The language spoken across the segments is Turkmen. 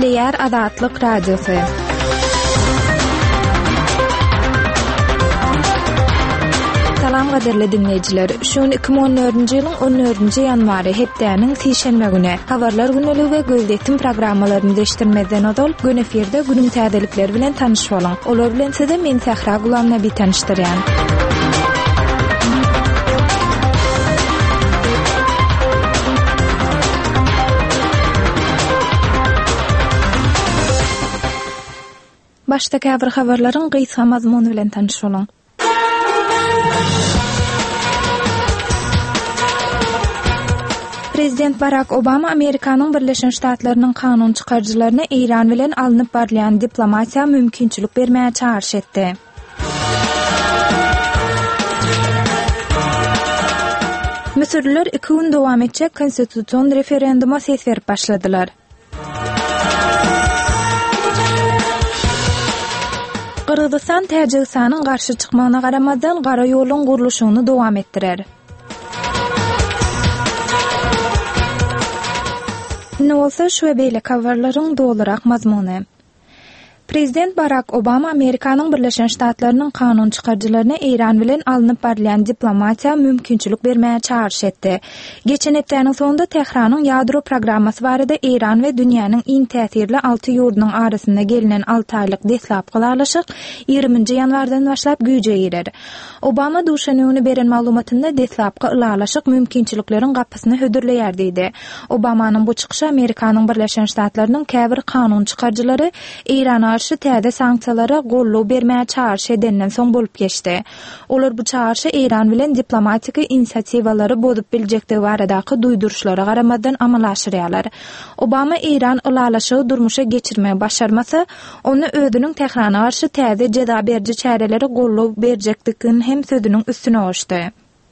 Nükleer Azatlyk Radiosu. Salam gaderli dinleyijiler. Şuň 2014-nji ýylyň 14-nji ýanwary hepdäniň sişenme güni habarlar günlügi we gözdetdim programmalaryny eşitdirmeden odal gün eferde günüň täzelikleri bilen tanyş bolaň. Olar bilen size men Sahra Gulamna bir tanışdyrýan. Başdaki habarlaryň gysga mazmuny bilen tanyş bolaň. Prezident Barack Obama Amerikanyň Birleşen Ştatlarynyň kanun çykarjylaryna Iran bilen alınıp barlayan diplomatiýa mümkinçilik bermäge çağırş etdi. Misirliler 2 gün dowam etjek konstitusiýon referenduma ses berip başladylar. Kırgızistan Täjikistanyň garşy çykmagyna garamadan gara ýoluň gurulşyny dowam etdirer. Nolsa şu beýle habarlaryň dolarak mazmuny. Prezident Barack Obama Amerikanyň Birleşen Ştatlarynyň kanun çykarjylaryna Iran bilen alınıp barlayan diplomatiýa mümkinçilik bermäge çağırş etdi. Geçen hepdäniň sonunda Tehranyň ýadro programmasy barada Iran we dünýäniň iň täsirli 6 ýurdunyň arasynda gelinen 6 aýlyk deslap galalaşyk 20-nji ýanwardan başlap güýje girer. Obama duşanyny beren maglumatynda deslapky ulalaşyk mümkinçilikleriň gapysyny hödürleýär diýdi. Obamanyň bu çykyşy Amerikanyň Birleşen Ştatlarynyň käbir kanun çykarjylary Irana karşı täze sanksiýalara gollaw bermäge çağırş edenden soň bolup geçdi. Olar bu çağırşy Iran bilen diplomatik inisiatiwalary bozup biljekdigi baradaky duýduruşlara garamadan amalaşdyrýarlar. Obama Iran ulalaşygy durmuşa geçirmäge başarmasa, onu özüniň Tehrana karşı täze jeda berji çäreleri gollaw berjekdigini hem sözüniň üstüne goşdy.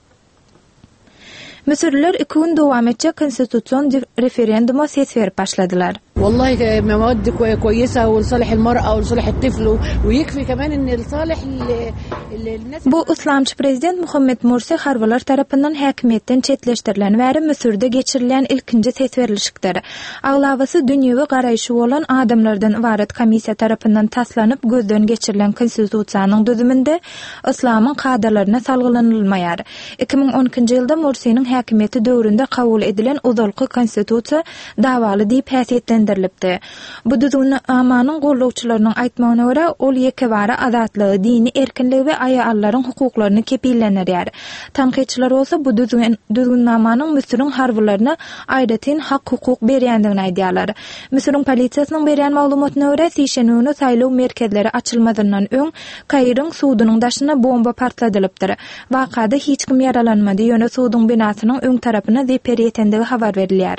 Misirliler 2 gün dowam etjek konstitusiýon referenduma ses berip başladylar. والله مواد كويسة ولصالح المرأة ولصالح الطفل ويكفي كمان ان لصالح الناس. Bu Islamçı prezident Muhammed Mursi harbalar tarapyndan häkimetden çetleşdirilen we Misirde geçirilen ilkinji ses berilişikdir. Aglawasy dünýäwi garaýşy bolan adamlardan ibaret komissiýa tarapyndan taslanyp gözden geçirilen konstitusiýanyň düzüminde Islamyň kadrlaryna salgılanylmaýar. 2012-nji ýylda Mursiň häkimeti döwründe kabul edilen uzalky konstitusiýa dawaly diýip häsiýetlendirildi. Bu düzgünamanyň gollawçylarynyň aýtmagyna görä, ol ýekebara azatlygy, dini erkinligi we aýallaryň hukuklaryny kepillendirýär. Tanqidçiler bolsa bu düzgünamanyň Misiriň harbylaryna aýdatyn hak hukuk berýändigini aýdýarlar. Misiriň polisiýasynyň berýän maglumatyna görä, sişenüni saýlaw merkezleri açylmadydan öň Kairyň suwudynyň daşyna bomba partladylypdyr. Wakada hiç kim yaralanmady, ýöne suwudyň binasynyň öň tarapyna zeper ýetendigi habar berilýär.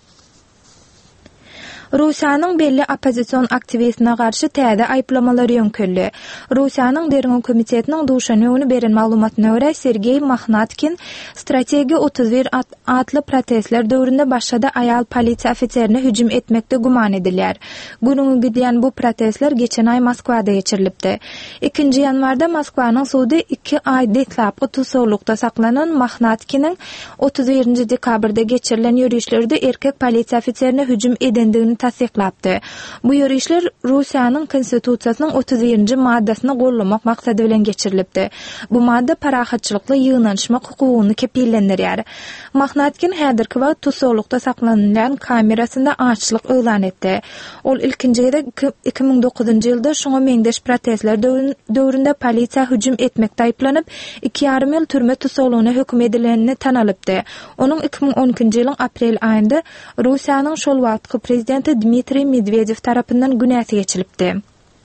Rusiýanyň belli opozisiýon aktivistine garşy täze aýplamalary ýönkeldi. Rusiýanyň Derňi komitetiniň duşanyny beren maglumatyna görä, Sergey Mahnatkin Strategiýa 31 atly protestler döwründe başda aýal polisiýa ofiserini hüjüm etmekde guman edilýär. Günüňe gidýän bu protestler geçen aý Moskwada geçirilipdi. 2-nji ýanwarda Moskwanyň suwdy 2 aý deslapky tutuklukda saklanan Mahnatkiniň 31-nji dekabrda geçirilen ýürüýüşlerde erkek polisiýa ofiserini hüjüm edendigini tasdiqlapdy. Bu ýürüýüşler Rusiýanyň konstitusiýasynyň 31-nji maddasyny gollamak maksady bilen geçirilipdi. Bu madda parahatçylykly ýygnanşmak hukugyny kepillendirýär. Mahnatkin häzirki wagt tutuklukda saklanýan kamerasynda açlyk elan etdi. Ol ilkinjide 2009-njy ýylda şoňa meňdeş protestler döwründe polisiýa hüjüm etmekde aýplanyp 2,5 ýyl türme tutuklugyna hökm edilenini tan alypdy. Onuň 2012-njy ýylyň aprel aýynda Rusiýanyň şol wagtky prezidenti Dmitriy Medvedev tarapyndan günäsi geçilipdi.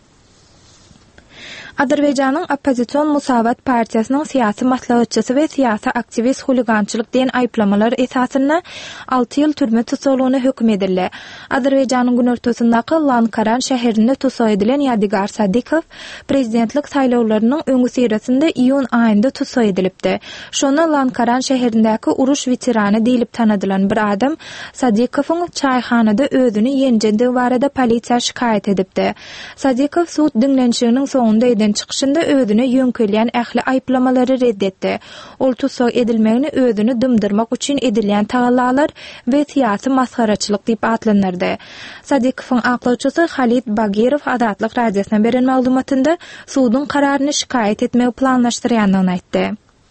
Azerbaycanyň Opozisiýon Musawat partiýasynyň syýasy maslahatçysy we syýasy aktivist huligançylyk diýen aýplamalar esasyna 6 ýyl türme tutuklugyna hökm edildi. Azerbaycanyň günortasyndaky Lankaran şäherinde tutsak edilen Yadigar Sadikow prezidentlik saýlawlarynyň öňü sirasynda iýun aýynda tutsak edilipdi. Şonu Lankaran şäherindäki uruş veterany diýilip tanadylan bir adam Sadikowyň çaýhanada özüni ýenjendigi barada polisiýa şikayet edipdi. Sadikow suud dinlenşiginiň soňunda Türkiýeden çykyşynda özüne ýönkölýän ähli aýplamalary reddetdi. Ol tutsak edilmegini özüni dymdyrmak üçin edilýän tagallalar we syýasy maskaraçylyk diýip atlanyrdy. Sadikowyň aklawçysy Halit Bagirow Adatlyk radiosyna beren maglumatynda suwdun kararyny şikayet etmegi planlaşdyrýandygyny aýtdy.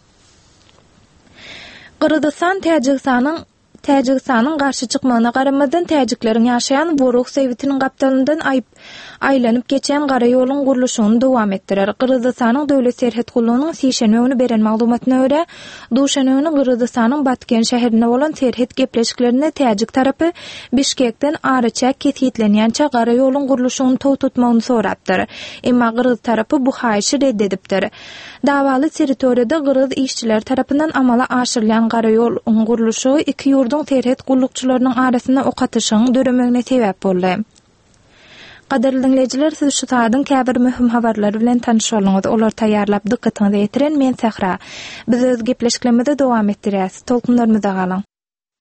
Gırgızstan Täjikistanyň garşy çykmagyna garamadan täjikleriň ýaşaýan Boruq Sewitiniň gapdalyndan aýlanyp geçen gara ýoluň gurulşyny dowam etdirer. Gırgızstanyň döwlet serhet gullugynyň sişenmegini beren maglumatyna görä, duşanöwni Gırgızstanyň Batken şäherine bolan serhet gepleşiklerinde täjik tarapy Bişkekden araça kesitlenýänçe gara ýoluň gurulşyny tutmagyny sorapdyr. Emma Gırgız tarapy bu haýyşy reddedipdir. Dawaly territoriýada Gırgız işçiler tarapyndan amala aşyrylan gara ýol gurulşy iki ýurdun serhet gullukçylarynyň arasynda okatyşyň döremegine sebäp boldy. Qadarly dinleyijiler, siz şu saýadyň käbir möhüm habarlary bilen tanışýarlyňyz. Olar taýýarlap dykkatyňyzy ýetiren men Sahra. Biz öz gepleşiklerimize dowam etdirýäs. Tolkunlarymyza galyň.